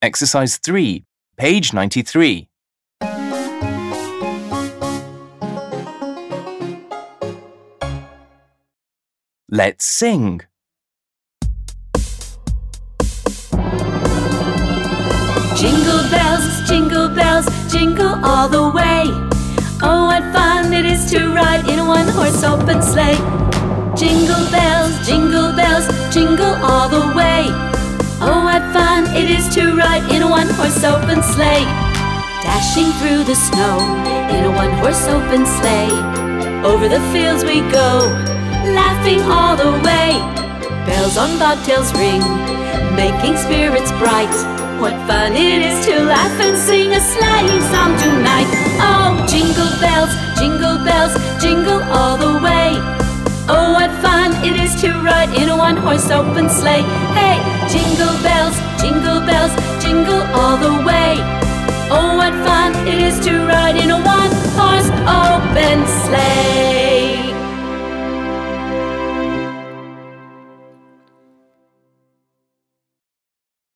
Exercise 3, page 93. Let's sing. Jingle bells, jingle all the way. Oh, what fun it is to ride in a one-horse open sleigh. Jingle bells, jingle all the way. Oh, what fun it is to ride in a one-horse open sleigh. Dashing through the snow in a one-horse open sleigh. Over the fields we go, laughing all the way. Bells on bobtails ring, making spirits bright. What fun it is to laugh and sing a sleighing song tonight. Oh, jingle bells, jingle all the way. Oh, what fun it is to ride in a one-horse open sleigh. Hey, jingle bells, jingle all the way. Oh, what fun it is to ride in a one-horse open sleigh.